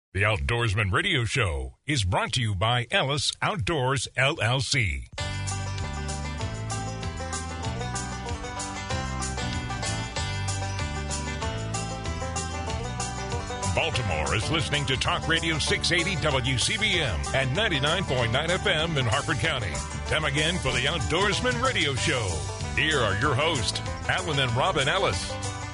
The Outdoorsman Radio Show is brought to you by Ellis Outdoors, LLC. Baltimore is listening to Talk Radio 680 WCBM and 99.9 FM in Harford County. Time again for the Outdoorsman Radio Show. Here are your hosts, Alan and Robin Ellis.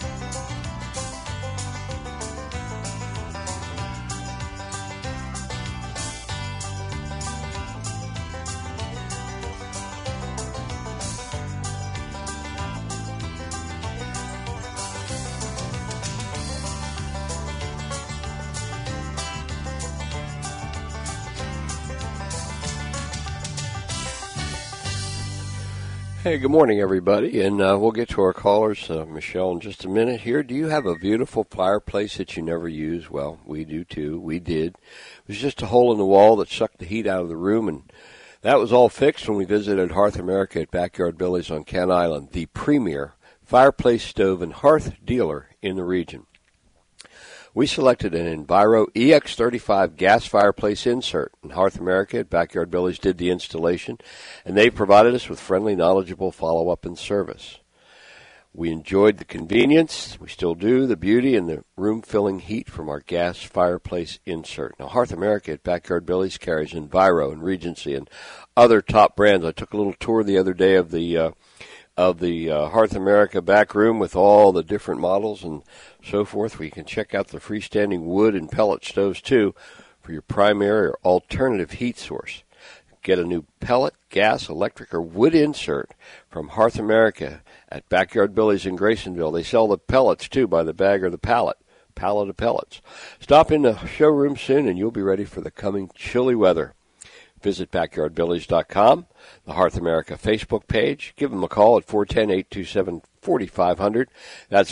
Hey, good morning, everybody, and we'll get to our callers, Michelle, in just a minute here. Do you have a beautiful fireplace that you never use? Well, we do, too. We did. It was just a hole in the wall that sucked the heat out of the room, and that was all fixed when we visited Hearth America at Backyard Billy's on Kent Island, the premier fireplace, stove, and hearth dealer in the region. We selected an Enviro EX35 gas fireplace insert, and Hearth America at Backyard Billy's did the installation, and they provided us with friendly, knowledgeable follow-up and service. We enjoyed the convenience, we still do, the beauty and the room-filling heat from our gas fireplace insert. Now, Hearth America at Backyard Billy's carries Enviro and Regency and other top brands. I took a little tour the other day of the Hearth America back room with all the different models and so forth. We can check out the freestanding wood and pellet stoves, too, for your primary or alternative heat source. Get a new pellet, gas, electric, or wood insert from Hearth America at Backyard Billy's in Graysonville. They sell the pellets, too, by the bag or the pallet of pellets. Stop in the showroom soon, and you'll be ready for the coming chilly weather. Visit BackyardBillys.com, the Hearth America Facebook page. Give them a call at 410-827-4500. That's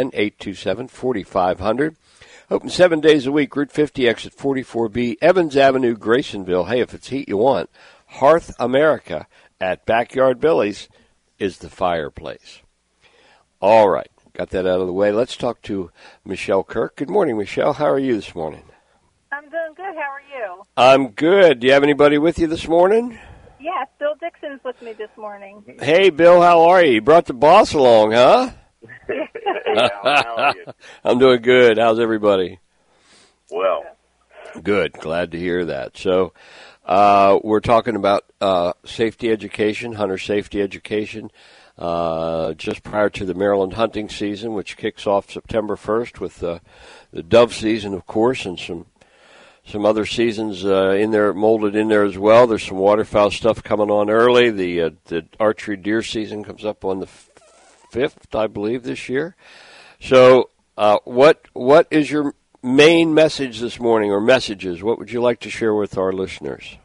410-827-4500. Open 7 days a week, Route 50, exit 44B, Evans Avenue, Graysonville. Hey, if it's heat you want, Hearth America at Backyard Billy's is the fireplace. All right, got that out of the way. Let's talk to Michelle Kirk. Good morning, Michelle. How are you this morning? I'm doing good. How are you? I'm good. Do you have anybody with you this morning? Yes, Bill Dixon's with me this morning. Hey, Bill, how are you? You brought the boss along, huh? Hey, Al, how are you? I'm doing good. How's everybody? Well. Good. Glad to hear that. So we're talking about safety education, hunter safety education, just prior to the Maryland hunting season, which kicks off September 1st with the dove season, of course, and some other seasons in there, molded in there as well. There's some waterfowl stuff coming on early. The archery deer season comes up on the 5th, I believe, this year. So what is your main message this morning, or messages? What would you like to share with our listeners?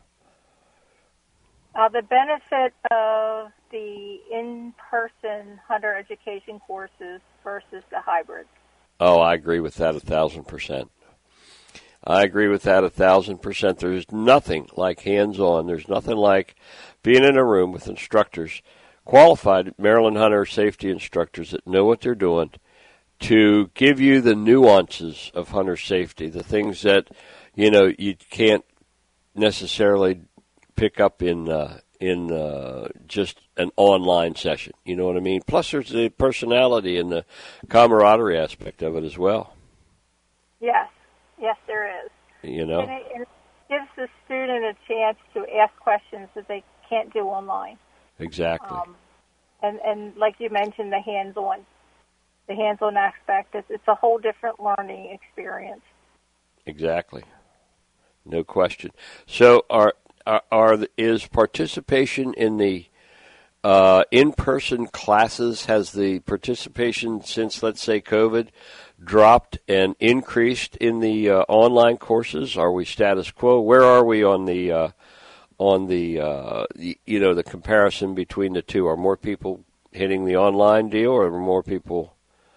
The benefit of the in-person hunter education courses versus the hybrids. Oh, I agree with that 1,000%. I agree with that 1,000%. There's nothing like hands-on. There's nothing like being in a room with instructors, qualified Maryland hunter safety instructors that know what they're doing, to give you the nuances of hunter safety, the things that, you can't necessarily pick up in just an online session. You know what I mean? Plus, there's the personality and the camaraderie aspect of it as well. Yes, there is. You know? And it gives the student a chance to ask questions that they can't do online. Exactly. And like you mentioned, the hands-on aspect, it's a whole different learning experience. Exactly. No question. So is participation in the in-person classes, has the participation since, let's say, COVID, dropped and increased in the online courses? Are we status quo? Where are we on the the comparison between the two? Are more people hitting the online deal, or are more people?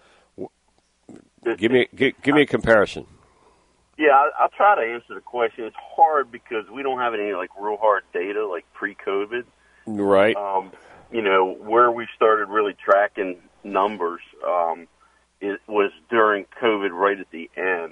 Give me a comparison. Yeah, I'll try to answer the question. It's hard because we don't have any real hard data like pre-COVID. Right. Where we started really tracking numbers, it was during COVID right at the end.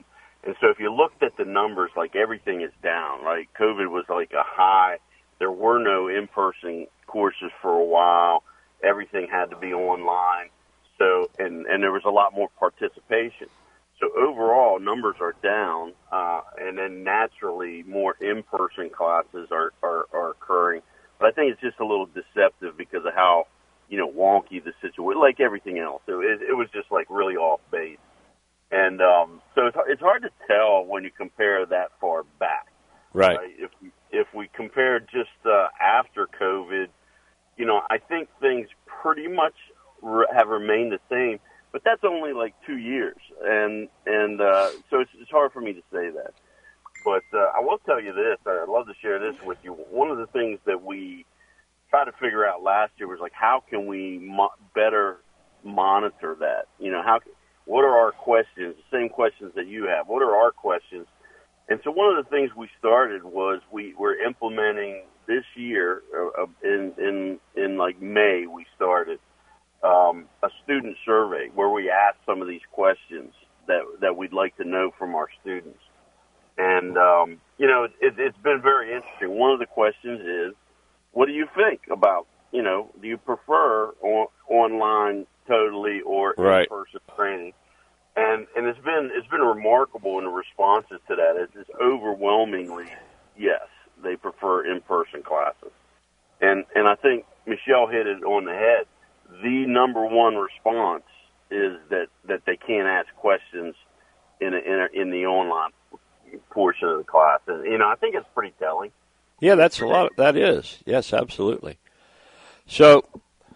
And so if you looked at the numbers, like everything is down, right? COVID was like a high. There were no in-person courses for a while. Everything had to be online. So, and there was a lot more participation. So overall, numbers are down, and then naturally more in-person classes are occurring. But I think it's just a little deceptive because of how, wonky the situation, like everything else. It was just like really off base. And so it's hard to tell when you compare that far back. Right. If we compare just after COVID, I think things pretty much have remained the same. But that's only like 2 years, and so it's hard for me to say that. But I will tell you this: I'd love to share this with you. One of the things that we tried to figure out last year was like, how can we better monitor that? What are our questions? The same questions that you have. What are our questions? And so one of the things we started was we're implementing this year in like May. We started a student survey where we ask some of these questions that we'd like to know from our students. And, it's been very interesting. One of the questions is, what do you think about, do you prefer online totally or in-person training? And it's been remarkable in the responses to that. It's overwhelmingly, yes, they prefer in-person classes. And I think Michelle hit it on the head. The number one response is that they can't ask questions in the online portion of the class. And, I think it's pretty telling. Yeah, that's a lot. That is. Yes, absolutely. So,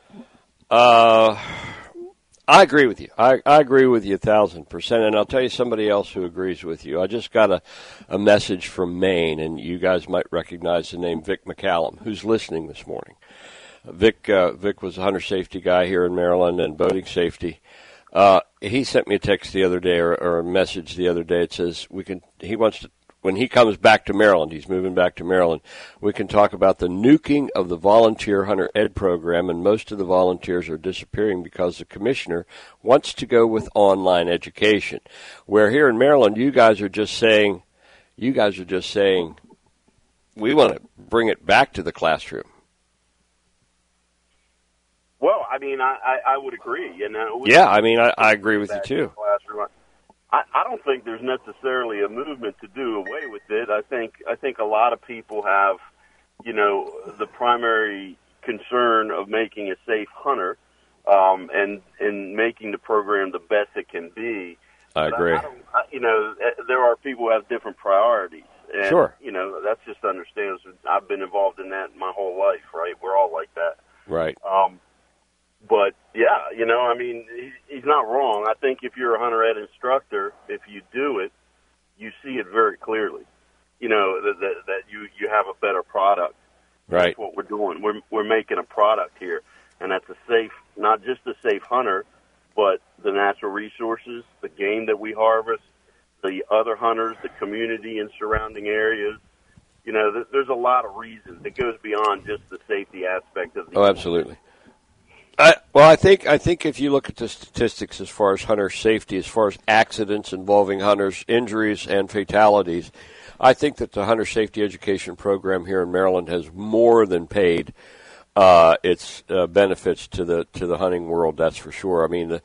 I agree with you. I agree with you 1,000%. And I'll tell you somebody else who agrees with you. I just got a message from Maine, and you guys might recognize the name Vic McCallum, who's listening this morning. Vic was a hunter safety guy here in Maryland and boating safety. He sent me a text the other day or a message the other day. It says he wants to, when he comes back to Maryland, he's moving back to Maryland, we can talk about the nuking of the volunteer hunter ed program, and most of the volunteers are disappearing because the commissioner wants to go with online education. Where here in Maryland, you guys are just saying, we want to bring it back to the classroom. Well, I mean, I would agree. I agree with you too. I don't think there's necessarily a movement to do away with it. I think a lot of people have, the primary concern of making a safe hunter, and making the program the best it can be. I agree. There are people who have different priorities. And, sure. That's just understandable. I've been involved in that my whole life, right? We're all like that. Right. But, yeah, he's not wrong. I think if you're a hunter ed instructor, if you do it, you see it very clearly, that you have a better product. Right. That's what we're doing. We're making a product here, and that's a safe, not just a safe hunter, but the natural resources, the game that we harvest, the other hunters, the community in surrounding areas. There's a lot of reasons. It goes beyond just the safety aspect of the. Oh, absolutely. I think if you look at the statistics as far as hunter safety, as far as accidents involving hunters, injuries, and fatalities, I think that the hunter safety education program here in Maryland has more than paid its benefits to the hunting world. That's for sure. I mean,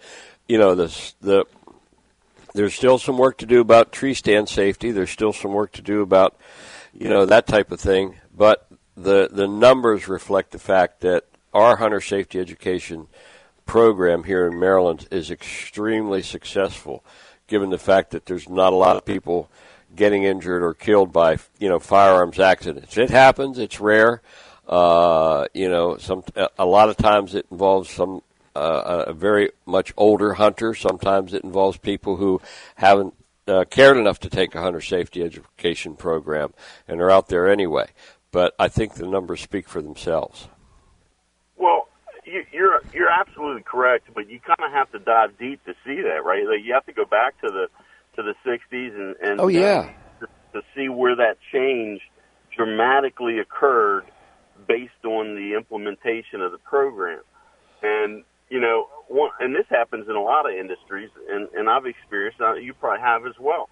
there's still some work to do about tree stand safety. There's still some work to do about that type of thing. But the numbers reflect the fact that our hunter safety education program here in Maryland is extremely successful, given the fact that there's not a lot of people getting injured or killed by firearms accidents. It happens; it's rare. A lot of times it involves a very much older hunter. Sometimes it involves people who haven't cared enough to take a hunter safety education program and are out there anyway. But I think the numbers speak for themselves. Well, you're absolutely correct, but you kind of have to dive deep to see that, right? Like you have to go back to the 60s and oh yeah, to see where that change dramatically occurred based on the implementation of the program. And and this happens in a lot of industries, and I've experienced, you probably have as well.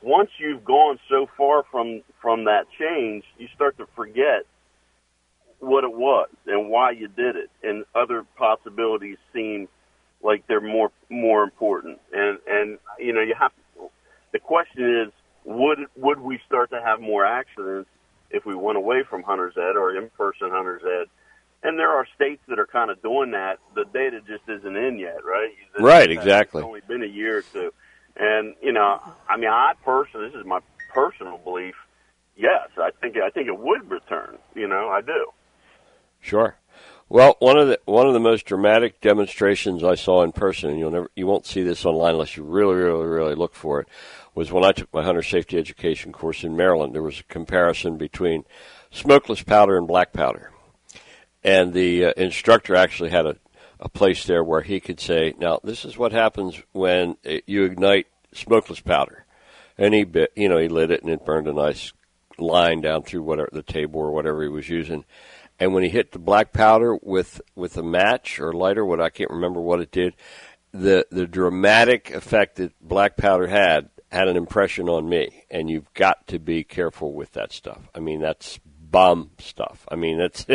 once you've gone so far from that change, you start to forget what it was and why you did it, and other possibilities seem like they're more important. And you have to, the question is, would we start to have more accidents if we went away from hunter's ed or in-person hunter's ed? And there are states that are kind of doing that. The data just isn't in yet, right? Right, exactly. It's only been a year or two. And, I personally, this is my personal belief, yes, I think it would return. I do. Sure. Well, one of the most dramatic demonstrations I saw in person, and you won't see this online unless you really, really, really look for it, was when I took my hunter safety education course in Maryland. There was a comparison between smokeless powder and black powder. And the instructor actually had a place there where he could say, now, this is what happens when you ignite smokeless powder. And he lit it, and it burned a nice line down through whatever the table or whatever he was using. And when he hit the black powder with a match or lighter, I can't remember what it did, the dramatic effect that black powder had an impression on me. And you've got to be careful with that stuff. I mean, that's bomb stuff. I mean, that's,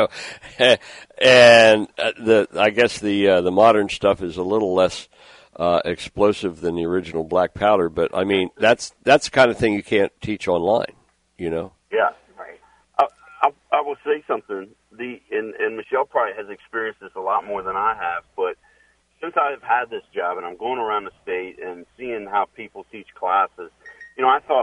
and I guess the modern stuff is a little less explosive than the original black powder, but I mean, that's the kind of thing you can't teach online, Yeah, right. I will say something. And Michelle probably has experienced this a lot more than I have, but since I've had this job and I'm going around the state and seeing how people teach classes, I thought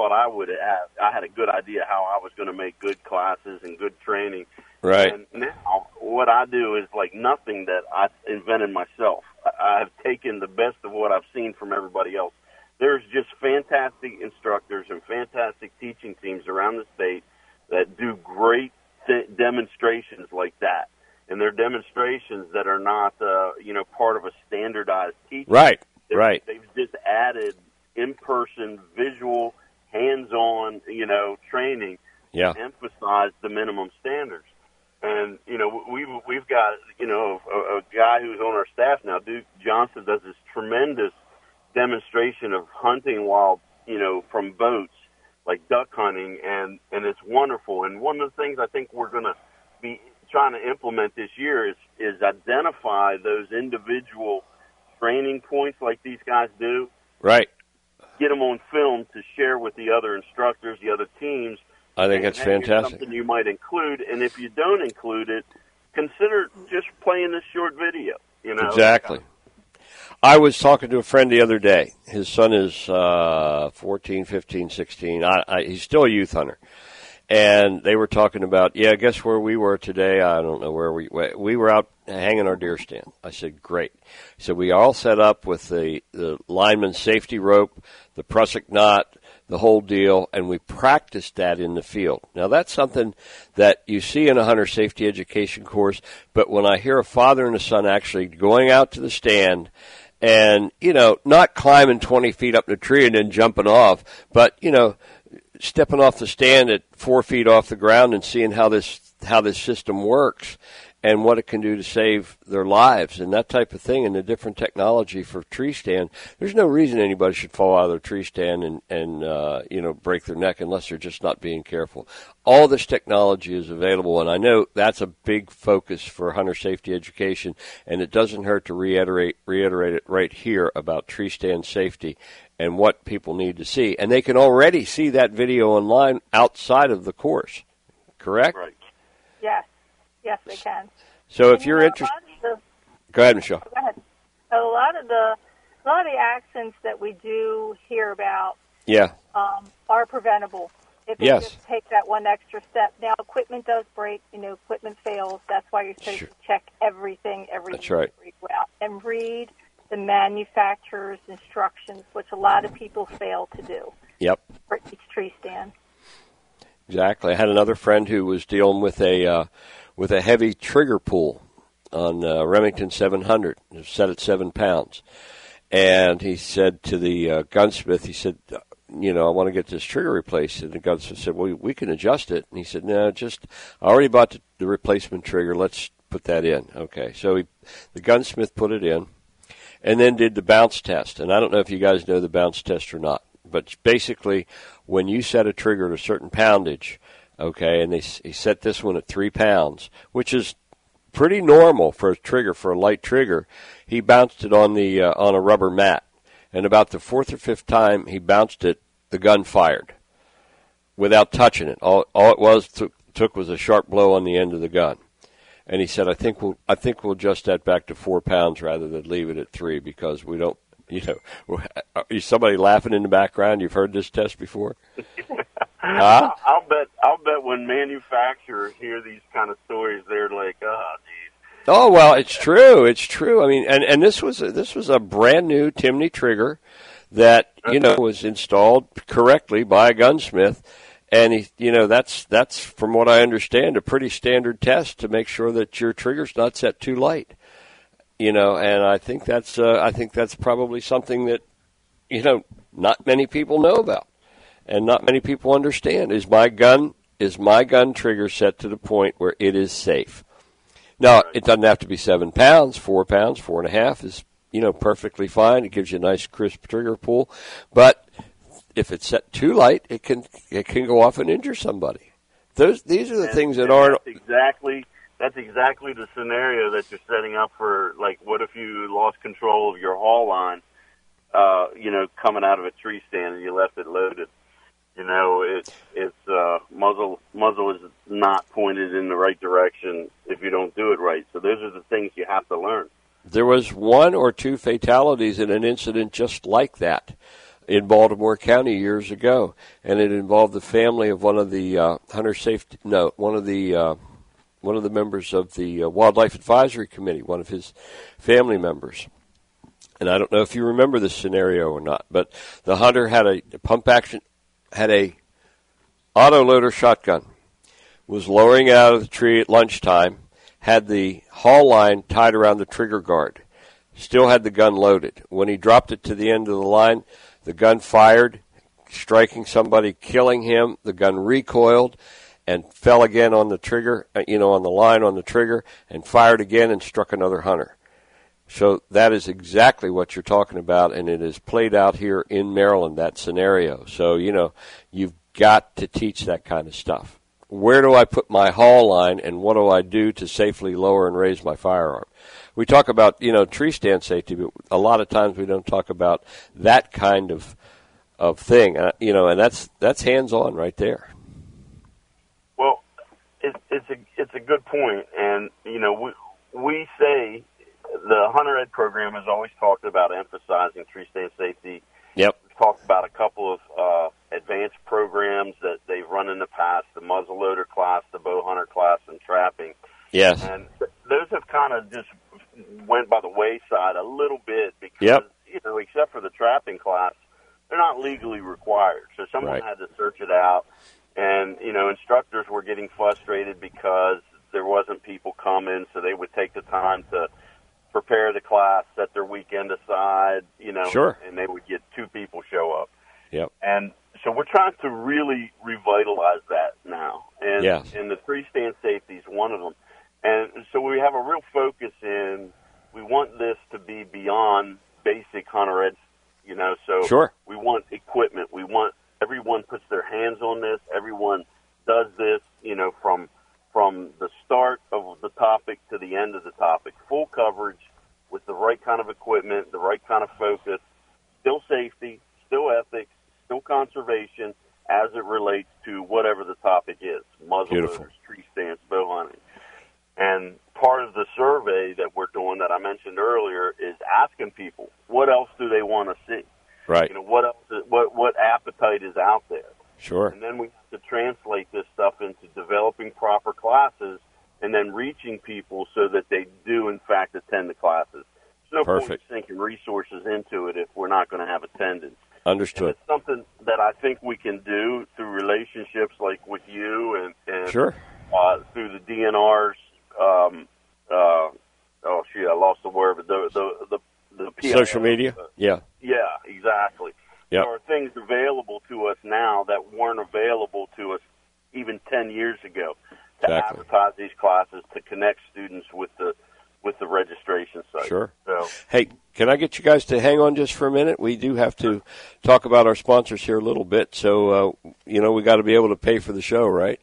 I had a good idea how I was going to make good classes and good training. Right. And now what I do is like nothing that I invented myself. I've taken the best of what I've seen from everybody else. There's just fantastic instructors and fantastic teaching teams around the state that do great demonstrations like that. And they're demonstrations that are not, part of a standardized teaching. Right. They've just added in-person, visual, hands-on, training. Yeah. Emphasize the minimum standards. And, we've got, a guy who's on our staff now, Duke Johnson, does this tremendous demonstration of hunting while, from boats, like duck hunting, and it's wonderful. And one of the things I think we're going to be trying to implement this year is identify those individual training points like these guys do. Right. Get them on film to share with the other instructors, the other teams. I think that's fantastic. Something you might include, and if you don't include it, consider just playing this short video. Exactly. I was talking to a friend the other day. His son is 14, 15, 16. He's still a youth hunter. And they were talking about, guess where we were today? I don't know where we were out hanging our deer stand. I said, great. So we all set up with the lineman safety rope, the prusik knot, the whole deal, and we practiced that in the field. Now, that's something that you see in a hunter safety education course, but when I hear a father and a son actually going out to the stand and, not climbing 20 feet up the tree and then jumping off, but, stepping off the stand at 4 feet off the ground and seeing how this system works and what it can do to save their lives and that type of thing, and the different technology for tree stand. There's no reason anybody should fall out of their tree stand and break their neck unless they're just not being careful. All this technology is available, and I know that's a big focus for hunter safety education, and it doesn't hurt to reiterate it right here about tree stand safety and what people need to see. And they can already see that video online outside of the course, correct? Right. Yes, they can. So if you're interested, go ahead, Michelle. Go ahead. A lot of the accidents that we do hear about, are preventable if you just take that one extra step. Now, equipment does break. Equipment fails. That's why you're supposed to check everything every That's right. week out and read the manufacturer's instructions, which a lot of people fail to do. Yep. For each tree stand. Exactly. I had another friend who was dealing with a heavy trigger pull on Remington 700, set at 7 pounds. And he said to the gunsmith, he said, I want to get this trigger replaced. And the gunsmith said, well, we can adjust it. And he said, no, I already bought the replacement trigger. Let's put that in. Okay. So the gunsmith put it in and then did the bounce test. And I don't know if you guys know the bounce test or not. but basically when you set a trigger at a certain poundage, okay, and he set this one at 3 pounds, which is pretty normal for a trigger, for a light trigger. He bounced it on a rubber mat, and about the 4th or 5th time he bounced it, the gun fired without touching it. All it took was a sharp blow on the end of the gun. And he said, I think we'll adjust that back to 4 pounds rather than leave it at 3, because we don't, is somebody laughing in the background? You've heard this test before? Huh? I'll bet when manufacturers hear these kind of stories, they're like, oh, geez. Oh, well, it's true. It's true. I mean, and this was a brand new Timney trigger that, was installed correctly by a gunsmith. And that's from what I understand, a pretty standard test to make sure that your trigger's not set too light. And I think that's probably something that, not many people know about and not many people understand. Is my gun trigger set to the point where it is safe? Now, it doesn't have to be 7 pounds, 4 pounds, 4.5 is, perfectly fine. It gives you a nice crisp trigger pull, but if it's set too light, it can go off and injure somebody. These are the things that aren't That's exactly the scenario that you're setting up for. Like, what if you lost control of your haul line, coming out of a tree stand and you left it loaded? Muzzle is not pointed in the right direction if you don't do it right. So those are the things you have to learn. There was 1 or 2 fatalities in an incident just like that in Baltimore County years ago, and it involved the family of one of the one of the members of the Wildlife Advisory Committee, one of his family members. And I don't know if you remember this scenario or not, but the hunter had a autoloader shotgun, was lowering it out of the tree at lunchtime, had the haul line tied around the trigger guard, still had the gun loaded. When he dropped it to the end of the line, the gun fired, striking somebody, killing him. The gun recoiled and fell again on the trigger, on the line on the trigger, and fired again and struck another hunter. So that is exactly what you're talking about, and it is played out here in Maryland, that scenario. So, you've got to teach that kind of stuff. Where do I put my haul line, and what do I do to safely lower and raise my firearm? We talk about, tree stand safety, but a lot of times we don't talk about that kind of thing, and that's hands-on right there. Well, it's a good point, and we say the Hunter Ed program has always talked about emphasizing tree stand safety. Yep. We've talked about a couple of advanced programs that they've run in the past: the muzzleloader class, the bow hunter class, and trapping. Yes. And those have kind of just went by the wayside a little bit because, except for the trapping class, they're not legally required. So someone had to search it out. And, instructors were getting frustrated because there wasn't people coming, so they would take the time to prepare the class, set their weekend aside, Sure. And they would get 2 people show up. Yep. And so we're trying to really revitalize that now. And, and the tree stand safety is one of them. And so we have a real focus in, we want this to be beyond basic hunter ed, so sure. We want equipment. We want everyone puts their hands on this. Everyone does this, from the start of the topic to the end of the topic. Full coverage with the right kind of equipment, the right kind of focus, still safety, still ethics, still conservation as it relates to whatever the topic is. Muzzleloaders, tree stands, bow hunting. And part of the survey that we're doing that I mentioned earlier is asking people, what else do they want to see? Right. What else? What appetite is out there? Sure. And then we have to translate this stuff into developing proper classes and then reaching people so that they do, in fact, attend the classes. There's no point sinking resources into it if we're not going to have attendance. Understood. And it's something that I think we can do through relationships like with you and sure. Through the DNR's. I lost the word, but the PIL, social media. Yeah, exactly. Yep. There are things available to us now that weren't available to us even 10 years ago to advertise these classes, to connect students with the registration site. Sure. So, hey, Can I get you guys to hang on just for a minute? We do have to talk about our sponsors here a little bit. So, we got to be able to pay for the show, right?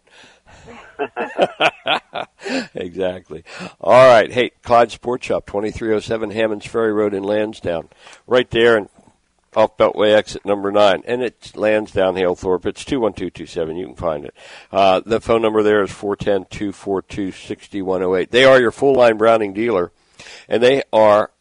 Exactly. All right. Hey, Clyde Sports Shop, 2307 Hammonds Ferry Road in Lansdowne. Right there and off Beltway exit number 9. And it's Lansdowne, Halethorpe. It's 21227. You can find it. The phone number there is 410-242-6108. They are your full-line Browning dealer, and they are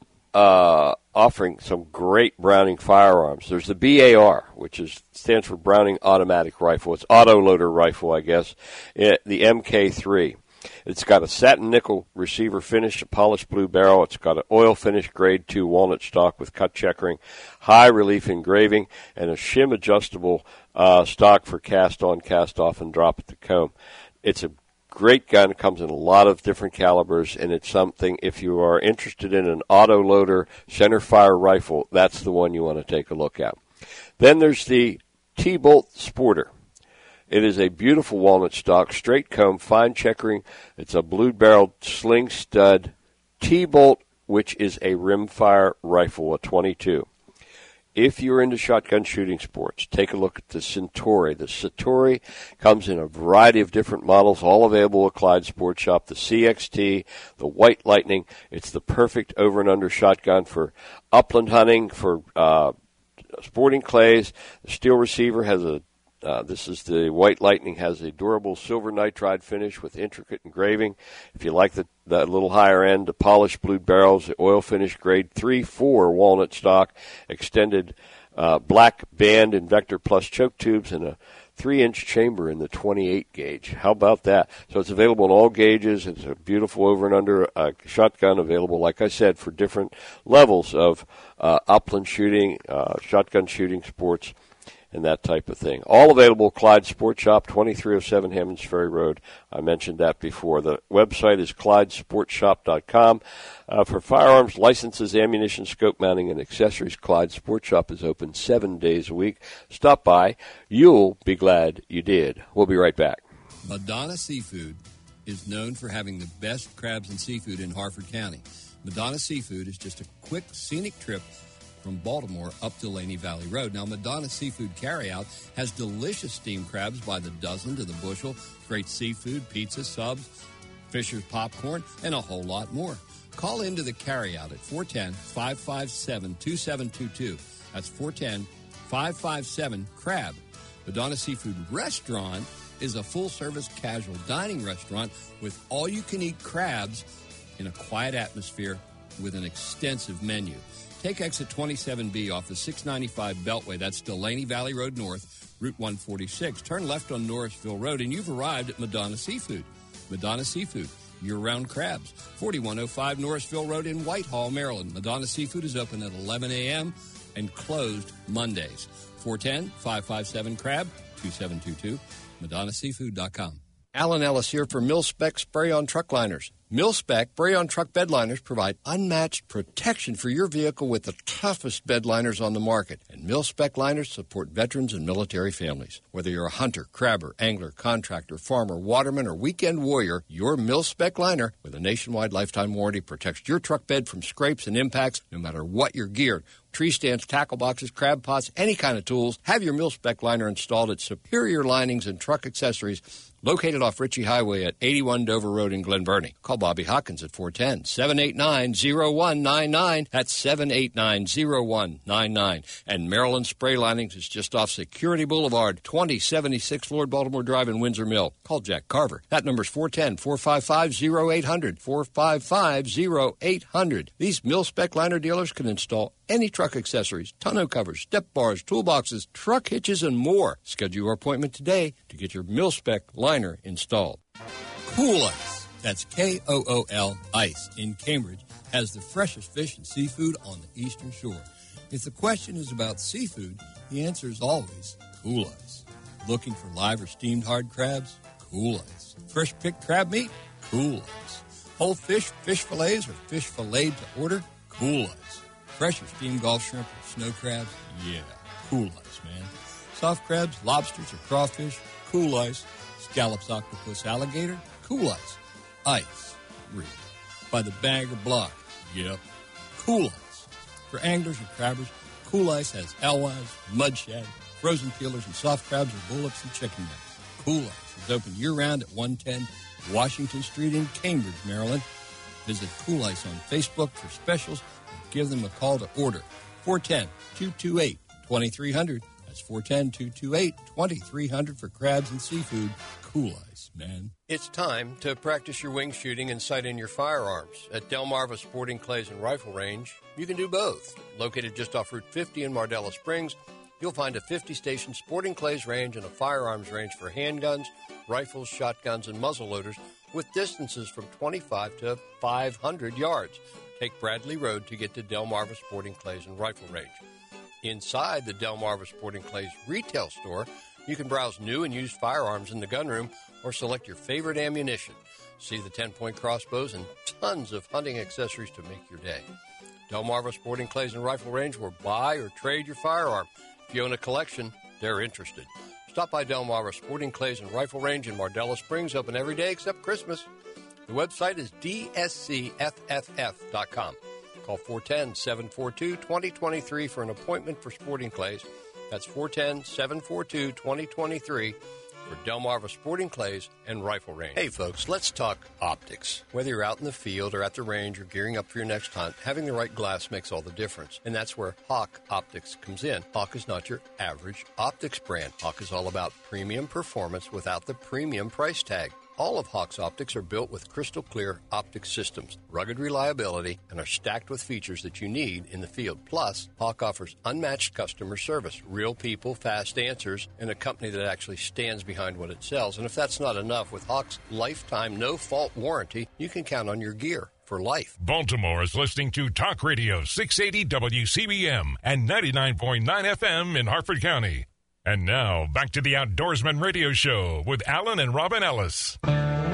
offering some great Browning firearms. There's the BAR, which stands for Browning Automatic Rifle. It's autoloader rifle, I guess. The MK3. It's got a satin nickel receiver finish, a polished blue barrel. It's got an oil finish grade 2 walnut stock with cut checkering, high relief engraving, and a shim adjustable stock for cast on, cast off, and drop at the comb. It's a great gun. It comes in a lot of different calibers, and it's something, if you are interested in an autoloader centerfire rifle, that's the one you want to take a look at. Then there's the T-Bolt Sporter. It is a beautiful walnut stock, straight comb, fine checkering. It's a blue-barreled sling stud T-Bolt, which is a rimfire rifle, a 22. If you're into shotgun shooting sports, take a look at the Centauri. The Centauri comes in a variety of different models, all available at Clyde Sports Shop. The CXT, the White Lightning. It's the perfect over and under shotgun for upland hunting, for sporting clays. The steel receiver has the White Lightning has a durable silver nitride finish with intricate engraving. If you like the little higher end, the polished blue barrels, the oil finish grade 3-4 walnut stock, extended black band Invector Plus choke tubes, and a 3-inch chamber in the 28 gauge. How about that? So it's available in all gauges. It's a beautiful over and under shotgun, available, like I said, for different levels of upland shooting, shotgun shooting sports, and that type of thing. All available, Clyde Sports Shop, 2307 Hammonds Ferry Road. I mentioned that before. The website is ClydeSportsShop.com. For firearms, licenses, ammunition, scope mounting, and accessories, Clyde Sports Shop is open 7 days a week. Stop by. You'll be glad you did. We'll be right back. Madonna Seafood is known for having the best crabs and seafood in Harford County. Madonna Seafood is just a quick, scenic trip from Baltimore up Delaney Valley Road. Now, Madonna Seafood Carryout has delicious steamed crabs by the dozen to the bushel, great seafood, pizza, subs, Fisher's popcorn, and a whole lot more. Call into the carryout at 410-557-2722. That's 410-557-CRAB. Madonna Seafood Restaurant is a full-service casual dining restaurant with all-you-can-eat crabs in a quiet atmosphere with an extensive menu. Take exit 27B off the 695 Beltway. That's Delaney Valley Road North, Route 146. Turn left on Norrisville Road, and you've arrived at Madonna Seafood. Madonna Seafood, year-round crabs. 4105 Norrisville Road in Whitehall, Maryland. Madonna Seafood is open at 11 a.m. and closed Mondays. 410-557-CRAB, 2722, MadonnaSeafood.com. Alan Ellis here for Mil-Spec Spray-On Truck Liners. Mil-Spec Spray-On Truck Bed Liners provide unmatched protection for your vehicle with the toughest bed liners on the market. And Mil-Spec liners support veterans and military families. Whether you're a hunter, crabber, angler, contractor, farmer, waterman, or weekend warrior, your Mil-Spec liner with a nationwide lifetime warranty protects your truck bed from scrapes and impacts no matter what you're geared. Tree stands, tackle boxes, crab pots, any kind of tools. Have your Mil-Spec liner installed at Superior Linings and Truck Accessories, located off Ritchie Highway at 81 Dover Road in Glen Burnie. Call Bobby Hawkins at 410-789-0199. That's 789-0199. And Maryland Spray Linings is just off Security Boulevard, 2076 Lord Baltimore Drive in Windsor Mill. Call Jack Carver. That number's 410-455-0800. 455-0800. These Mil-Spec liner dealers can install any truck accessories, tonneau covers, step bars, toolboxes, truck hitches, and more. Schedule your appointment today to get your Mil-Spec liner installed. Cool Ice, that's Kool Ice, in Cambridge, has the freshest fish and seafood on the Eastern Shore. If the question is about seafood, the answer is always Cool Ice. Looking for live or steamed hard crabs? Cool Ice. Fresh picked crab meat? Cool Ice. Whole fish, fish fillets, or fish filleted to order? Cool Ice. Fresh or steamed Gulf shrimp or snow crabs? Yeah, Cool Ice, man. Soft crabs, lobsters, or crawfish? Cool Ice. Scallops, octopus, alligator? Cool Ice. Ice. Real. By the bag or block? Yep. Cool Ice. For anglers or crabbers, Cool Ice has alewives, mud shad, frozen peelers, and soft crabs or bullets and chicken necks. Cool Ice is open year-round at 110 Washington Street in Cambridge, Maryland. Visit Cool Ice on Facebook for specials and give them a call to order. 410-228-2300. That's 410-228-2300 for crabs and seafood. Cool Ice, man. It's time to practice your wing shooting and sight in your firearms. At Delmarva Sporting Clays and Rifle Range, you can do both. Located just off Route 50 in Mardella Springs, you'll find a 50-station sporting clays range and a firearms range for handguns, rifles, shotguns, and muzzleloaders with distances from 25 to 500 yards. Take Bradley Road to get to Delmarva Sporting Clays and Rifle Range. Inside the Delmarva Sporting Clays retail store, you can browse new and used firearms in the gunroom or select your favorite ammunition. See the 10-point crossbows and tons of hunting accessories to make your day. Delmarva Sporting Clays and Rifle Range will buy or trade your firearm. If you own a collection, they're interested. Stop by Delmarva Sporting Clays and Rifle Range in Mardella Springs, open every day except Christmas. The website is dscfff.com. Call 410-742-2023 for an appointment for Sporting Clays. That's 410-742-2023 for Delmarva Sporting Clays and Rifle Range. Hey, folks, let's talk optics. Whether you're out in the field or at the range or gearing up for your next hunt, having the right glass makes all the difference. And that's where Hawk Optics comes in. Hawk is not your average optics brand. Hawk is all about premium performance without the premium price tag. All of Hawk's optics are built with crystal clear optic systems, rugged reliability, and are stacked with features that you need in the field. Plus, Hawk offers unmatched customer service, real people, fast answers, and a company that actually stands behind what it sells. And if that's not enough, with Hawk's lifetime no-fault warranty, you can count on your gear for life. Baltimore is listening to Talk Radio 680 WCBM and 99.9 FM in Harford County. And now, back to the Outdoorsman Radio Show with Alan and Robin Ellis. Put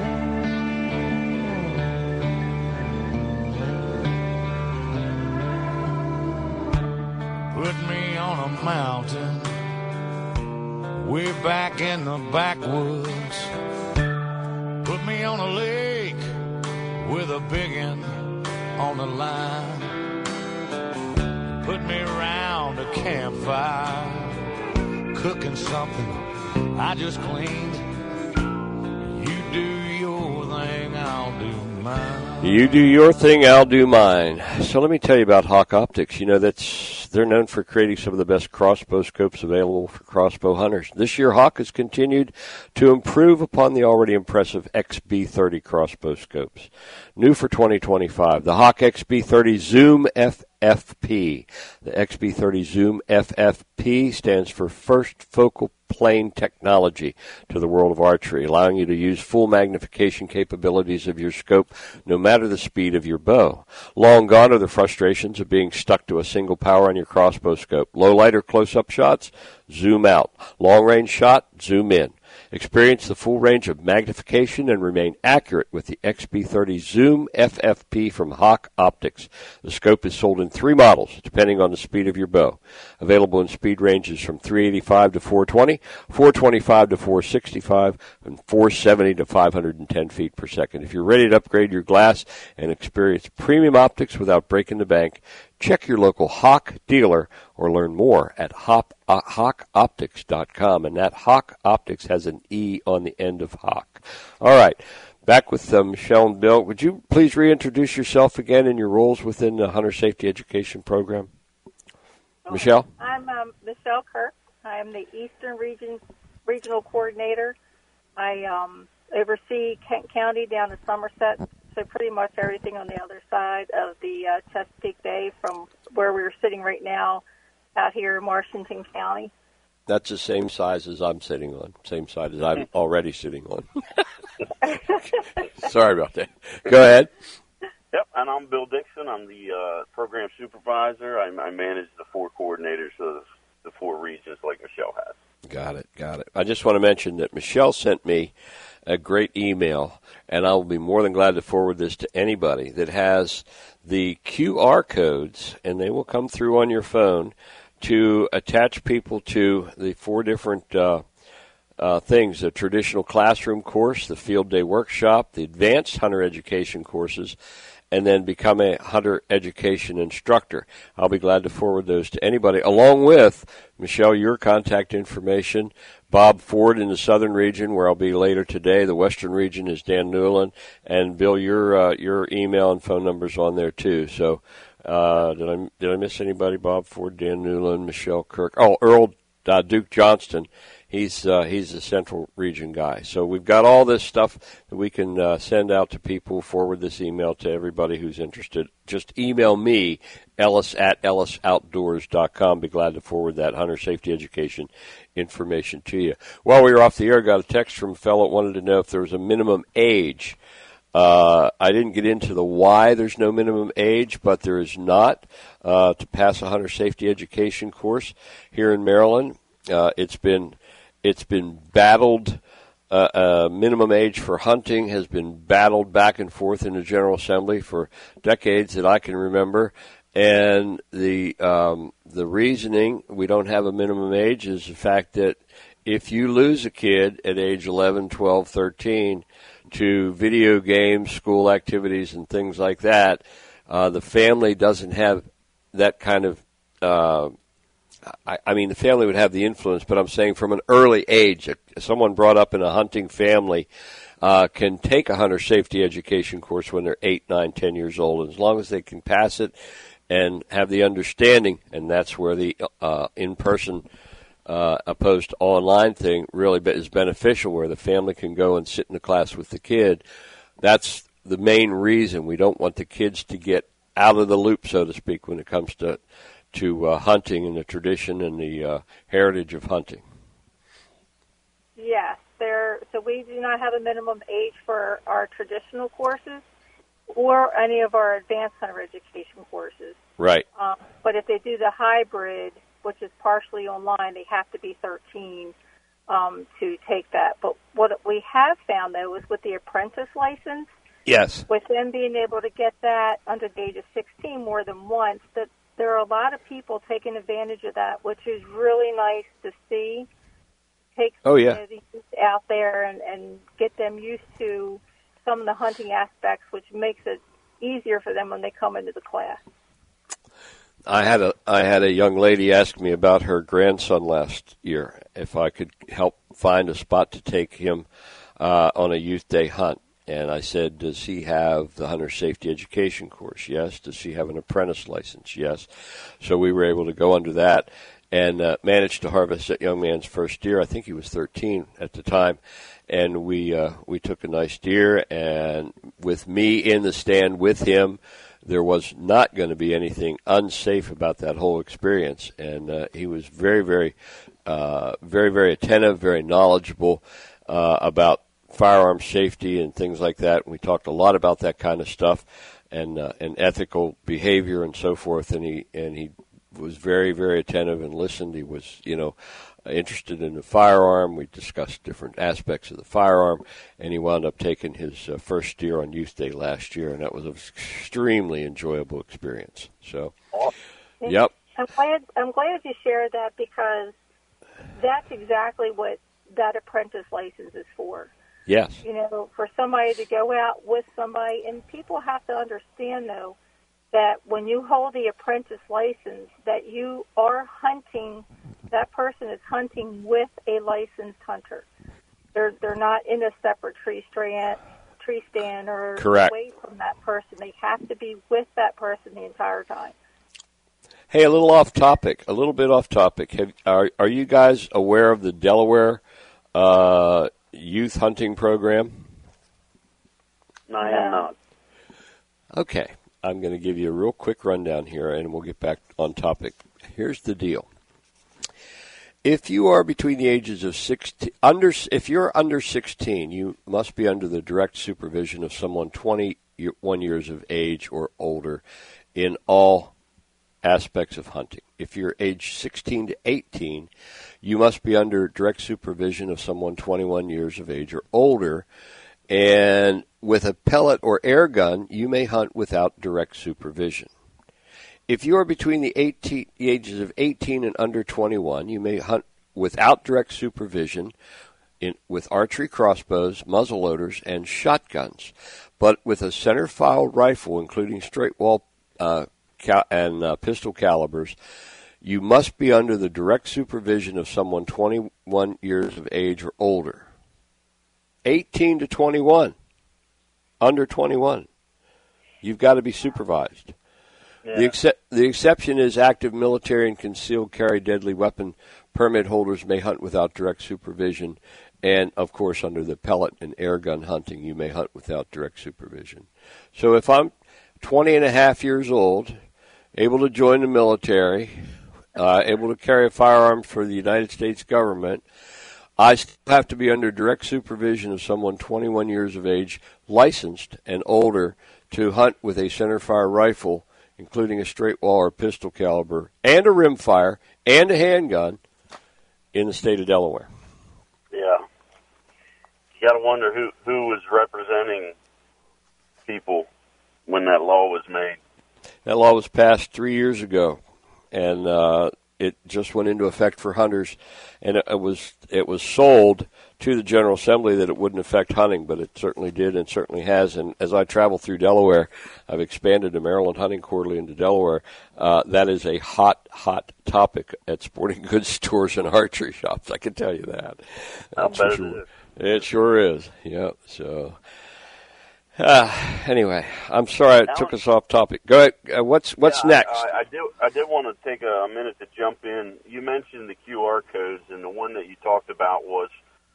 me on a mountain, way back in the backwoods. Put me on a lake with a biggin on the line. Put me around a campfire, cooking something I just cleaned. You do your thing, I'll do mine. You do your thing, I'll do mine. So let me tell you about Hawk Optics. You know, they're known for creating some of the best crossbow scopes available for crossbow hunters. This year, Hawk has continued to improve upon the already impressive XB30 crossbow scopes. New for 2025, the Hawk XB30 Zoom FFP. The XB30 Zoom FFP stands for First Focal Plane Technology to the world of archery, allowing you to use full magnification capabilities of your scope no matter the speed of your bow. Long gone are the frustrations of being stuck to a single power on your crossbow scope. Low light or close-up shots, zoom out. Long-range shot, zoom in. Experience the full range of magnification and remain accurate with the XB30 Zoom FFP from Hawk Optics. The scope is sold in 3 models, depending on the speed of your bow. Available in speed ranges from 385 to 420, 425 to 465, and 470 to 510 feet per second. If you're ready to upgrade your glass and experience premium optics without breaking the bank, check your local Hawk dealer or learn more at hawkoptics.com. And that Hawk Optics has an E on the end of Hawk. All right, back with Michelle and Bill. Would you please reintroduce yourself again and your roles within the Hunter Safety Education Program? Okay. Michelle? I'm Michelle Kirk. I am the Eastern Regional Coordinator. I oversee Kent County down to Somerset. So pretty much everything on the other side of the Chesapeake Bay from where we're sitting right now out here in Washington County. That's the same size as I'm sitting on, same side as I'm already sitting on. Sorry about that. Go ahead. Yep, and I'm Bill Dixon. I'm the program supervisor. I manage the 4 coordinators of the 4 regions like Michelle has. Got it. I just want to mention that Michelle sent me a great email, and I will be more than glad to forward this to anybody that has the QR codes, and they will come through on your phone to attach people to the 4 different things: the traditional classroom course, the field day workshop, the advanced hunter education courses, and then become a hunter education instructor. I'll be glad to forward those to anybody, along with, Michelle, your contact information. Bob Ford in the southern region, where I'll be later today. The western region is Dan Newland. And Bill, your email and phone number's on there too. So did I miss anybody? Bob Ford, Dan Newland, Michelle Kirk. Oh, Earl Duke Johnston. He's the central region guy. So we've got all this stuff that we can send out to people, forward this email to everybody who's interested. Just email me, ellis@ellisoutdoors.com. Be glad to forward that hunter safety education information to you. While we were off the air, I got a text from a fellow that wanted to know if there was a minimum age. I didn't get into the why there's no minimum age, but there is not to pass a hunter safety education course here in Maryland. It's been battled. Minimum age for hunting has been battled back and forth in the General Assembly for decades that I can remember. And the reasoning we don't have a minimum age is the fact that if you lose a kid at age 11, 12, 13 to video games, school activities, and things like that, the family doesn't have that kind of I mean, the family would have the influence, but I'm saying from an early age, someone brought up in a hunting family can take a hunter safety education course when they're 8, 9, 10 years old. And as long as they can pass it and have the understanding, and that's where the in-person opposed to online thing really is beneficial, where the family can go and sit in the class with the kid. That's the main reason. We don't want the kids to get out of the loop, so to speak, when it comes to hunting and the tradition and the heritage of hunting. Yes, so we do not have a minimum age for our traditional courses or any of our advanced hunter education courses. Right. But if they do the hybrid, which is partially online, they have to be 13 to take that. But what we have found, though, is with the apprentice license, yes, with them being able to get that under the age of 16 more than once, that there are a lot of people taking advantage of that, which is really nice to see. Take the youth out there and get them used to some of the hunting aspects, which makes it easier for them when they come into the class. I had a young lady ask me about her grandson last year, if I could help find a spot to take him on a youth day hunt. And I said, does he have the hunter safety education course? Yes. Does he have an apprentice license? Yes. So we were able to go under that and managed to harvest that young man's first deer. I think he was 13 at the time. And we took a nice deer, and with me in the stand with him, there was not going to be anything unsafe about that whole experience. And he was very, very, very attentive, very knowledgeable about firearm safety and things like that. And we talked a lot about that kind of stuff and ethical behavior and so forth. And he was very, very attentive and listened. He was, interested in the firearm. We discussed different aspects of the firearm, and he wound up taking his first deer on Youth Day last year, and that was an extremely enjoyable experience. So, yep. I'm glad you shared that, because that's exactly what that apprentice license is for. Yes. For somebody to go out with somebody, and people have to understand, though, that when you hold the apprentice license, that you are hunting, that person is hunting with a licensed hunter. They're not in a separate tree stand or Correct. Away from that person. They have to be with that person the entire time. Hey, a little bit off topic. Are you guys aware of the Delaware youth hunting program? No, I am not. Okay. I'm going to give you a real quick rundown here, and we'll get back on topic. Here's the deal. If you are between the ages of 16, if you're under 16, you must be under the direct supervision of someone 21 years of age or older in all aspects of hunting. If you're age 16 to 18, you must be under direct supervision of someone 21 years of age or older. And with a pellet or air gun, you may hunt without direct supervision. If you are between the ages of 18 and under 21, you may hunt without direct supervision with archery crossbows, muzzleloaders, and shotguns. But with a center-file rifle, including straight-wall and pistol calibers, you must be under the direct supervision of someone 21 years of age or older. 18 to 21. Under 21. You've got to be supervised. Yeah. The exception is active military and concealed carry deadly weapon permit holders may hunt without direct supervision. And, of course, under the pellet and air gun hunting, you may hunt without direct supervision. So if I'm 20 and a half years old, able to join the military, able to carry a firearm for the United States government, I still have to be under direct supervision of someone 21 years of age, licensed and older, to hunt with a centerfire rifle, including a straight wall or pistol caliber, and a rimfire, and a handgun in the state of Delaware. Yeah. You got to wonder who was representing people when that law was made. That law was passed 3 years ago, and it just went into effect for hunters, and it was sold to the General Assembly that it wouldn't affect hunting, but it certainly did and certainly has. And as I travel through Delaware, I've expanded the Maryland Hunting Quarterly into Delaware. That is a hot topic at sporting goods stores and archery shops. I can tell you that. I'll bet it is. It sure is. Yeah. So. Anyway, I'm sorry I took us off topic. Go ahead. What's next? I did want to take a minute to jump in. You mentioned the QR codes, and the one that you talked about was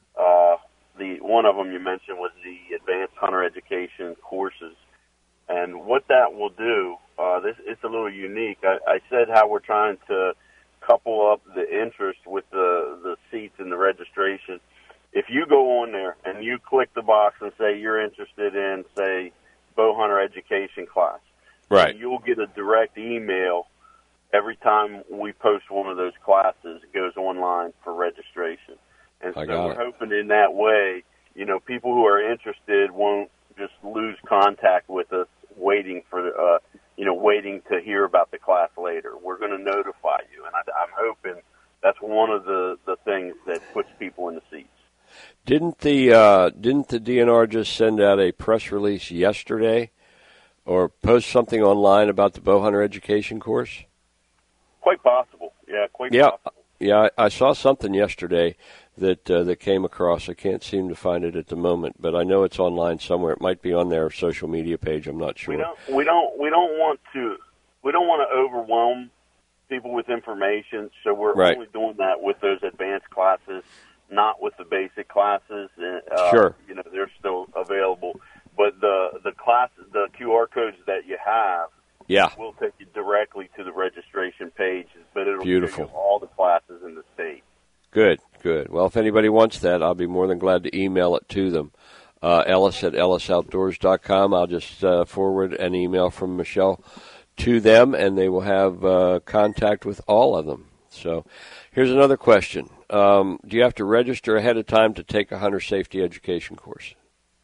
the one of them you mentioned was the Advanced Hunter Education courses. And what that will do, it's a little unique. I said how we're trying to couple up the interest with the seats and the registration. If you go on there and you click the box and say you're interested in, say, bow hunter education class, right, you'll get a direct email every time we post one of those classes. It goes online for registration. And so we're hoping in that way, people who are interested won't just lose contact with us waiting for, waiting to hear about the class later. We're going to notify you. And I'm hoping that's one of the things that puts people in the seats. Didn't the DNR just send out a press release yesterday or post something online about the bow hunter education course? Quite possible. Yeah, possible. Yeah, I saw something yesterday that came across. I can't seem to find it at the moment, but I know it's online somewhere. It might be on their social media page. I'm not sure. We don't want to overwhelm people with information, so we're only doing that with those advanced classes, not with the basic classes. Sure. They're still available, but the classes, the QR codes that you have, will take you directly to the registration page, but it'll show you all the classes in the state. Good. Well, if anybody wants that, I'll be more than glad to email it to them. Ellis at ellisoutdoors.com. I'll just forward an email from Michelle to them, and they will have contact with all of them. So here's another question. Do you have to register ahead of time to take a hunter safety education course?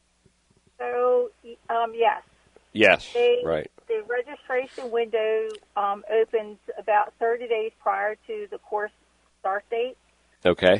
So, yes. Yes, right. The registration window opens about 30 days prior to the course start date. Okay.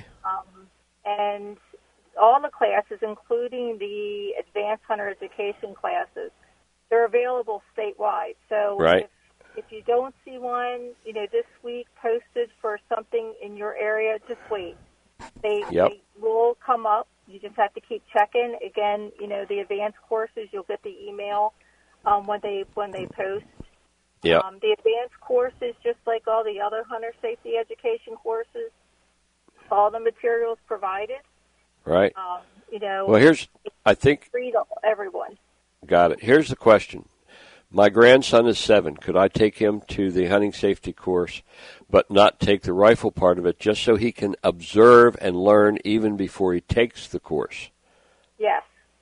And all the classes, including the Advanced Hunter Education classes, they're available statewide. So if you don't see one, this week posted for something in your area, just wait. They will come up. You just have to keep checking. Again, the advanced courses, you'll get the email when they post. Yeah. The advanced courses, just like all the other hunter safety education courses, all the materials provided. Right. Well, I think free to everyone. Got it. Here's the question. My grandson is 7. Could I take him to the hunting safety course but not take the rifle part of it just so he can observe and learn even before he takes the course? Yes.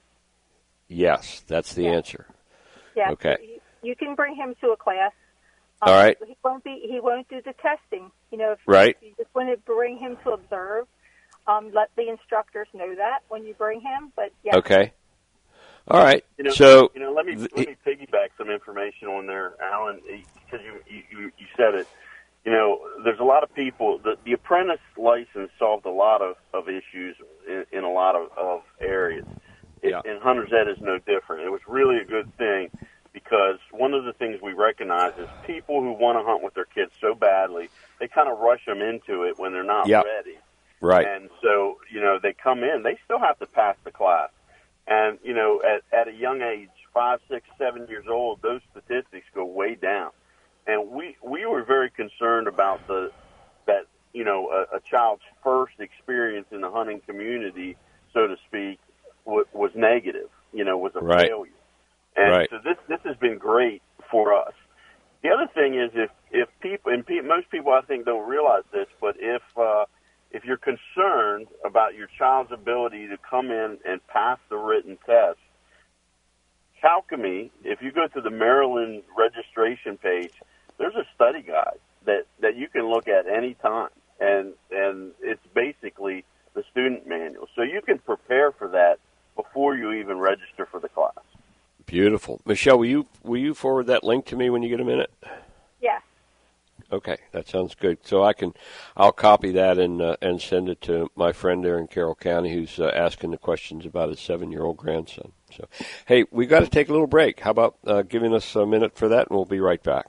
Yes, that's the answer. Yes. Okay. You can bring him to a class. All right. He won't do the testing. If you just want to bring him to observe, let the instructors know that when you bring him. But yeah. Okay. All right. So let me piggyback some information on there, Alan, because you said it. there's a lot of people. The apprentice license solved a lot of issues in a lot of areas. And Hunter's Ed is no different. It was really a good thing because one of the things we recognize is people who want to hunt with their kids so badly, they kind of rush them into it when they're not ready. Right. And so, they come in, they still have to pass the class. And, at a young age, 5, 6, 7 years old, those statistics go way down. And we were very concerned about a child's first experience in the hunting community, so to speak, was negative, was a failure. And so this has been great for us. The other thing is if people, and most people I think don't realize this, but if you're concerned about your child's ability to come in and pass the written test, Calcamy, if you go to the Maryland registration page, there's a study guide that you can look at any time, and it's basically the student manual. So you can prepare for that before you even register for the class. Beautiful. Michelle, will you forward that link to me when you get a minute? Yeah. Okay, that sounds good. So I'll copy that and send it to my friend there in Carroll County who's asking the questions about his 7-year-old grandson. So, hey, we got to take a little break. How about giving us a minute for that, and we'll be right back.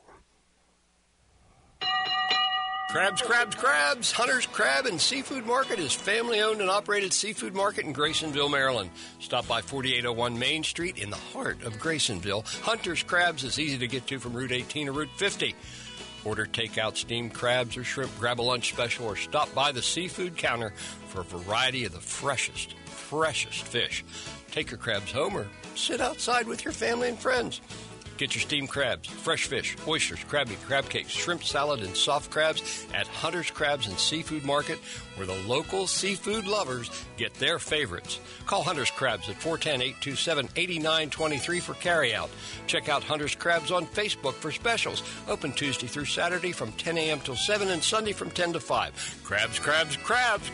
Crabs, crabs, crabs. Hunter's Crab and Seafood Market is family-owned and operated seafood market in Graysonville, Maryland. Stop by 4801 Main Street in the heart of Graysonville. Hunter's Crabs is easy to get to from Route 18 or Route 50. Order takeout steamed crabs or shrimp, grab a lunch special, or stop by the seafood counter for a variety of the freshest fish. Take your crabs home or sit outside with your family and friends. Get your steamed crabs, fresh fish, oysters, crab meat, crab cakes, shrimp salad, and soft crabs at Hunter's Crabs and Seafood Market, where the local seafood lovers get their favorites. Call Hunter's Crabs at 410-827-8923 for carryout. Check out Hunter's Crabs on Facebook for specials. Open Tuesday through Saturday from 10 a.m. till 7 and Sunday from 10 to 5. Crabs, crabs, crabs.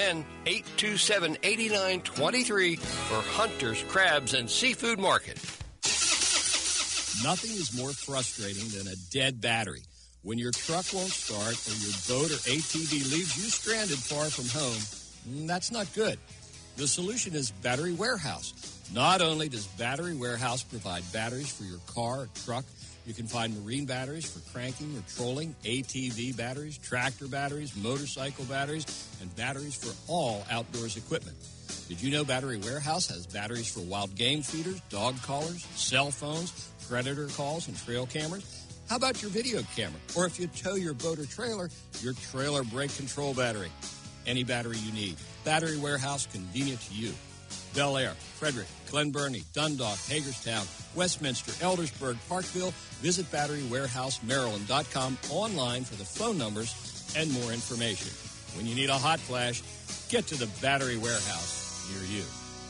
410-827-8923 for Hunter's Crabs and Seafood Market. Nothing is more frustrating than a dead battery. When your truck won't start or your boat or ATV leaves you stranded far from home, that's not good. The solution is Battery Warehouse. Not only does Battery Warehouse provide batteries for your car or truck, you can find marine batteries for cranking or trolling, ATV batteries, tractor batteries, motorcycle batteries, and batteries for all outdoors equipment. Did you know Battery Warehouse has batteries for wild game feeders, dog collars, cell phones, predator calls, and trail cameras? How about your video camera? Or if you tow your boat or trailer, your trailer brake control battery. Any battery you need. Battery Warehouse, convenient to you. Bel Air, Frederick, Glen Burnie, Dundalk, Hagerstown, Westminster, Eldersburg, Parkville. Visit BatteryWarehouseMaryland.com online for the phone numbers and more information. When you need a hot flash, get to the Battery Warehouse near you.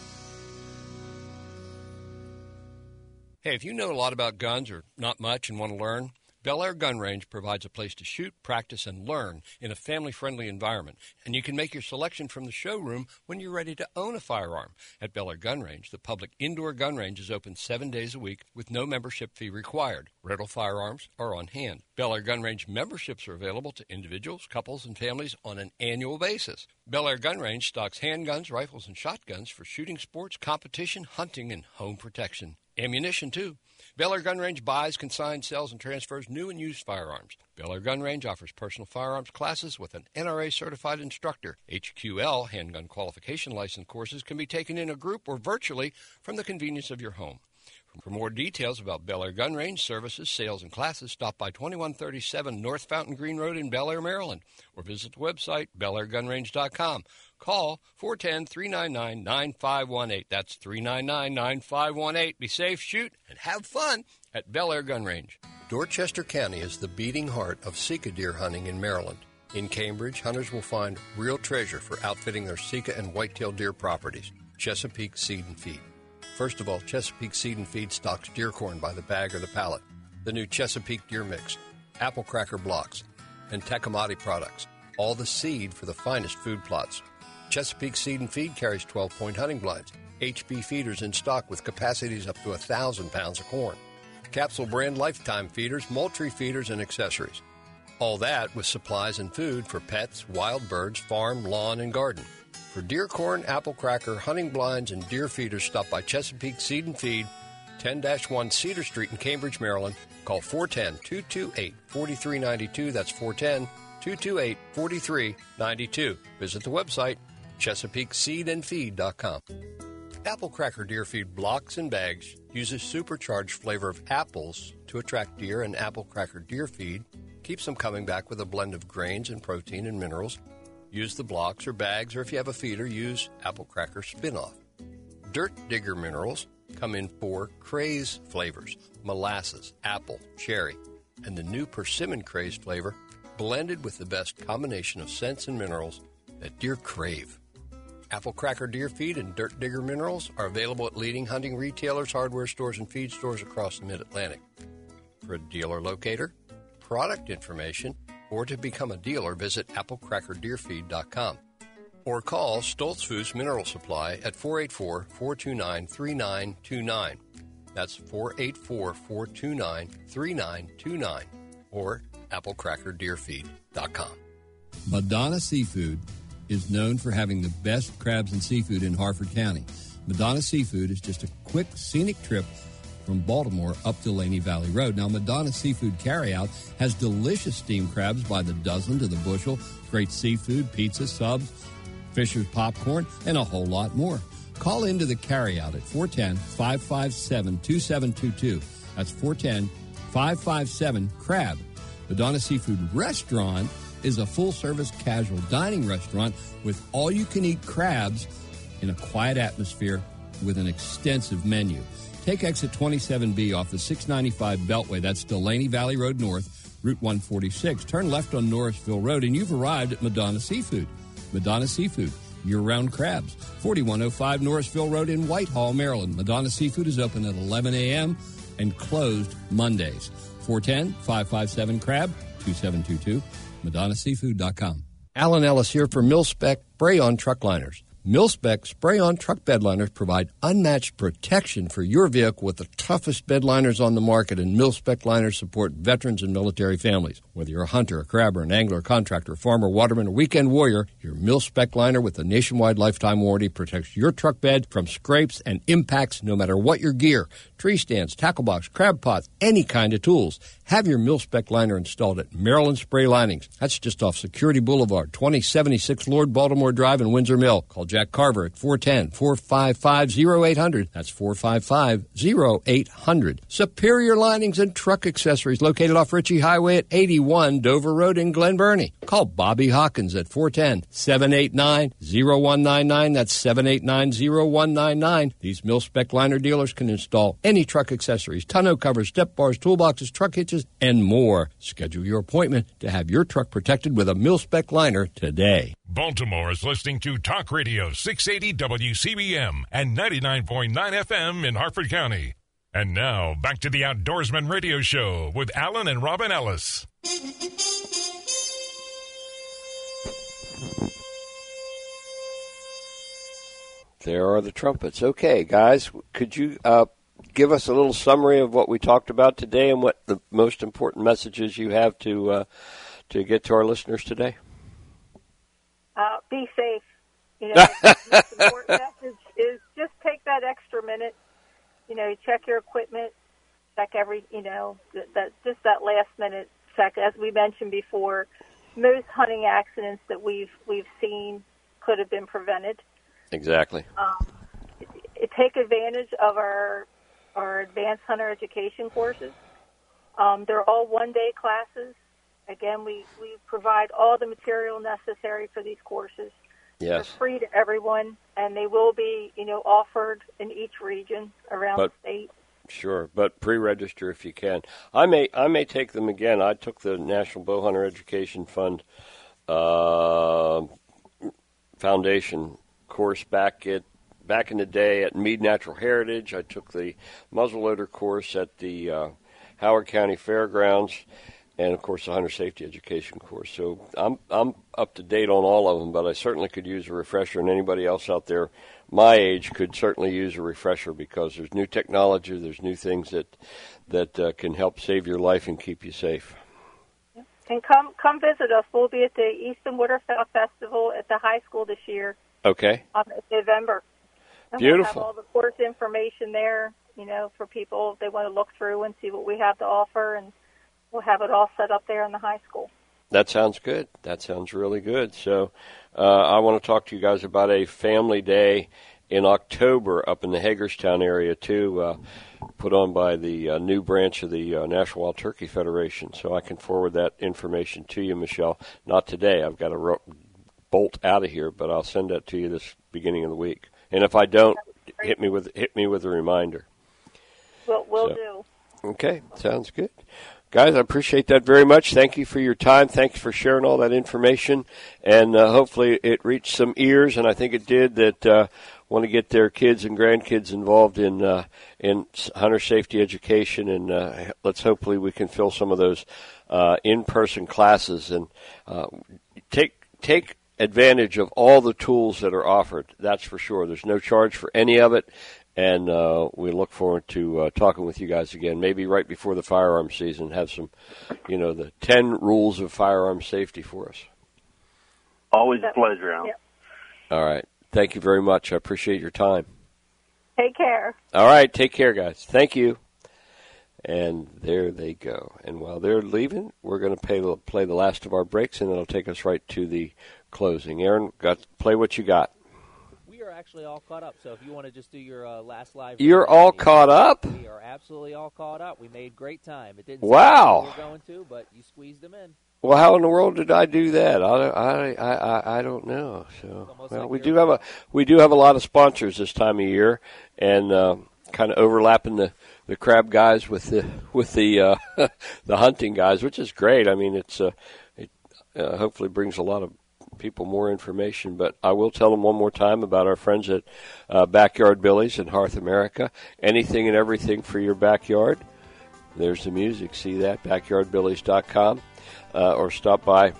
Hey, if you know a lot about guns or not much and want to learn, Bel Air Gun Range provides a place to shoot, practice, and learn in a family-friendly environment. And you can make your selection from the showroom when you're ready to own a firearm. At Bel Air Gun Range, the public indoor gun range is open 7 days a week with no membership fee required. Rental firearms are on hand. Bel Air Gun Range memberships are available to individuals, couples, and families on an annual basis. Bel Air Gun Range stocks handguns, rifles, and shotguns for shooting sports, competition, hunting, and home protection. Ammunition, too. Bel Air Gun Range buys, consigns, sells, and transfers new and used firearms. Bel Air Gun Range offers personal firearms classes with an NRA-certified instructor. HQL, handgun qualification license courses, can be taken in a group or virtually from the convenience of your home. For more details about Bel Air Gun Range services, sales, and classes, stop by 2137 North Fountain Green Road in Bel Air, Maryland, or visit the website, BelAirGunRange.com. Call 410-399-9518. That's 399-9518. Be safe, shoot, and have fun at Bel Air Gun Range. Dorchester County is the beating heart of Sika deer hunting in Maryland. In Cambridge, hunters will find real treasure for outfitting their Sika and whitetail deer properties, Chesapeake Seed and Feed. First of all, Chesapeake Seed and Feed stocks deer corn by the bag or the pallet, the new Chesapeake Deer Mix, apple cracker blocks, and Tecumate products, all the seed for the finest food plots. Chesapeake Seed and Feed carries 12-point hunting blinds, HB feeders in stock with capacities up to 1,000 pounds of corn, capsule brand lifetime feeders, Moultrie feeders, and accessories. All that with supplies and food for pets, wild birds, farm, lawn, and garden. For deer corn, apple cracker, hunting blinds, and deer feeders, stop by Chesapeake Seed and Feed, 10-1 Cedar Street in Cambridge, Maryland. Call 410-228-4392. That's 410-228-4392. Visit the website, ChesapeakeSeedandFeed.com. Apple Cracker Deer Feed blocks and bags uses supercharged flavor of apples to attract deer, and Apple Cracker Deer Feed keeps them coming back with a blend of grains and protein and minerals. Use the blocks or bags, or if you have a feeder, use Apple Cracker Spin-Off. Dirt Digger Minerals come in 4 craze flavors: molasses, apple, cherry, and the new persimmon craze flavor, blended with the best combination of scents and minerals that deer crave. Apple Cracker Deer Feed and Dirt Digger Minerals are available at leading hunting retailers, hardware stores, and feed stores across the Mid-Atlantic. For a dealer locator, product information, or to become a dealer, visit applecrackerdeerfeed.com. Or call Stoltz Foods Mineral Supply at 484-429-3929. That's 484-429-3929. Or applecrackerdeerfeed.com. Madonna Seafood is known for having the best crabs and seafood in Harford County. Madonna Seafood is just a quick, scenic trip from Baltimore up Delaney Valley Road. Now, Madonna Seafood Carryout has delicious steamed crabs by the dozen to the bushel, great seafood, pizza, subs, Fisher's popcorn, and a whole lot more. Call into the carryout at 410-557-2722. That's 410-557-CRAB. Madonna Seafood Restaurant is a full-service casual dining restaurant with all-you-can-eat crabs in a quiet atmosphere with an extensive menu. Take exit 27B off the 695 Beltway. That's Delaney Valley Road North, Route 146. Turn left on Norrisville Road, and you've arrived at Madonna Seafood. Madonna Seafood, year-round crabs. 4105 Norrisville Road in Whitehall, Maryland. Madonna Seafood is open at 11 a.m. and closed Mondays. 410-557-CRAB, 2722, MadonnaSeafood.com. Alan Ellis here for Mil-Spec Spray-On Truck Liners. Mil-Spec Spray-On Truck Bed Liners provide unmatched protection for your vehicle with the toughest bed liners on the market, and Mil-Spec liners support veterans and military families. Whether you're a hunter, a crabber, an angler, contractor, farmer, waterman, or weekend warrior, your Mil-Spec liner with a nationwide lifetime warranty protects your truck bed from scrapes and impacts no matter what your gear. Tree stands, tackle box, crab pots, any kind of tools. Have your Mil-Spec liner installed at Maryland Spray Linings. That's just off Security Boulevard, 2076 Lord Baltimore Drive in Windsor Mill. Call Jack Carver at 410-455-0800. That's 455-0800. Superior Linings and Truck Accessories located off Ritchie Highway at 81 Dover Road in Glen Burnie. Call Bobby Hawkins at 410-789-0199. That's 789-0199. These Mil-Spec liner dealers can install any truck accessories, tonneau covers, step bars, toolboxes, truck hitches, and more. Schedule your appointment to have your truck protected with a Mil-Spec liner today. Baltimore is listening to Talk Radio 680 WCBM and 99.9 FM in Harford County. And now, back to the Outdoorsman Radio Show with Alan and Robin Ellis. There are the trumpets. Okay, guys, could you give us a little summary of what we talked about today and what the most important messages you have to get to our listeners today? Be safe. The most important message is just take that extra minute. Check your equipment, check every. That last minute check. As we mentioned before, most hunting accidents that we've seen could have been prevented. Exactly. Take advantage of our advanced hunter education courses. They're all one-day classes. Again, we provide all the material necessary for these courses. Yes. They're free to everyone, and they will be, offered in each region around the state. Sure, but pre-register if you can. I may take them again. I took the National Bowhunter Education Fund Foundation course back in the day at Meade Natural Heritage. I took the muzzleloader course at the Howard County Fairgrounds, and of course the hunter safety education course. So I'm up to date on all of them, but I certainly could use a refresher, and anybody else out there my age could certainly use a refresher, because there's new technology, there's new things that can help save your life and keep you safe. And come visit us. We'll be at the Easton Winterfell Festival at the high school this year. Okay. In November. And beautiful. We'll have all the course information there, for people if they want to look through and see what we have to offer, and we'll have it all set up there in the high school. That sounds good. That sounds really good. So I want to talk to you guys about a family day in October up in the Hagerstown area, too, put on by the new branch of the National Wild Turkey Federation. So I can forward that information to you, Michelle. Not today. I've got to bolt out of here, but I'll send that to you this beginning of the week. And if I don't, hit me with a reminder. We'll do. Okay, sounds good. Guys, I appreciate that very much. Thank you for your time. Thank you for sharing all that information. And hopefully it reached some ears, and I think it did, that want to get their kids and grandkids involved in hunter safety education. And let's hopefully we can fill some of those in-person classes and take advantage of all the tools that are offered. That's for sure. There's no charge for any of it. And we look forward to talking with you guys again, maybe right before the firearm season, have some, the 10 rules of firearm safety for us. Always a pleasure, Al. Yep. All right. Thank you very much. I appreciate your time. Take care. All right. Take care, guys. Thank you. And there they go. And while they're leaving, we're going to play the last of our breaks, and it'll take us right to the closing. Aaron, play what you got. Actually all caught up, so if you want to just do your last live, you're all caught up. We are absolutely all caught up. We made great time. It didn't wow. We were going to, but you squeezed them in. Well, how in the world did I do that? I don't know. So well, like we do have a lot of sponsors this time of year, and kind of overlapping the crab guys with the the hunting guys, which is great. I mean, it hopefully brings a lot of people more information, but I will tell them one more time about our friends at Backyard Billy's in Hearth America. Anything and everything for your backyard. There's the music. See that? BackyardBillies.com, or stop by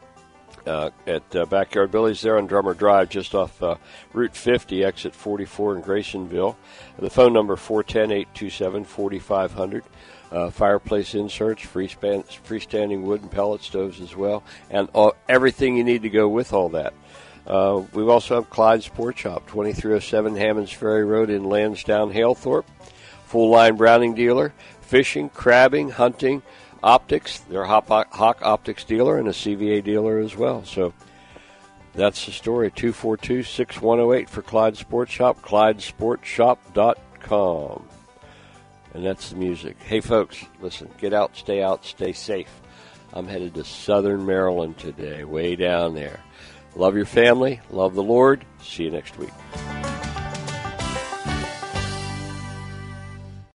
at Backyard Billy's there on Drummer Drive, just off Route 50, exit 44 in Graysonville. The phone number 410-827-4500. Fireplace inserts, freestanding wood and pellet stoves as well, and everything you need to go with all that. We also have Clyde's Sport Shop, 2307 Hammonds Ferry Road in Lansdowne, Halethorpe. Full-line Browning dealer, fishing, crabbing, hunting, optics. They're a Hawk Optics dealer and a CVA dealer as well. So that's the story. 242-6108 for Clyde's Sport Shop, ClydeSportShop.com. And that's the music. Hey, folks, listen, get out, stay safe. I'm headed to Southern Maryland today, way down there. Love your family. Love the Lord. See you next week.